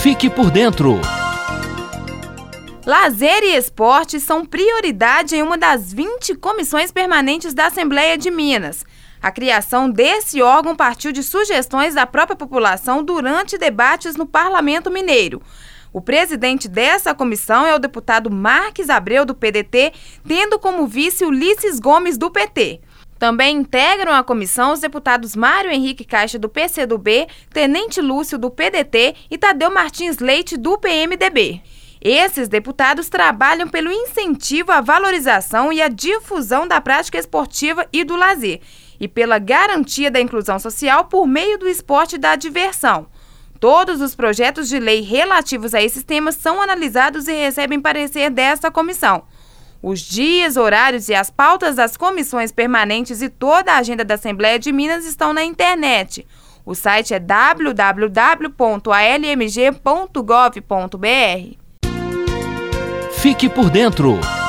Fique por dentro. Lazer e esporte são prioridade em uma das 20 comissões permanentes da Assembleia de Minas. A criação desse órgão partiu de sugestões da própria população durante debates no Parlamento Mineiro. O presidente dessa comissão é o deputado Marques Abreu, do PDT, tendo como vice Ulisses Gomes, do PT. Também integram a comissão os deputados Mário Henrique Caixa, do PCdoB, Tenente Lúcio, do PDT e Tadeu Martins Leite, do PMDB. Esses deputados trabalham pelo incentivo à valorização e à difusão da prática esportiva e do lazer, e pela garantia da inclusão social por meio do esporte e da diversão. Todos os projetos de lei relativos a esses temas são analisados e recebem parecer desta comissão. Os dias, horários e as pautas das comissões permanentes e toda a agenda da Assembleia de Minas estão na internet. O site é www.almg.gov.br. Fique por dentro.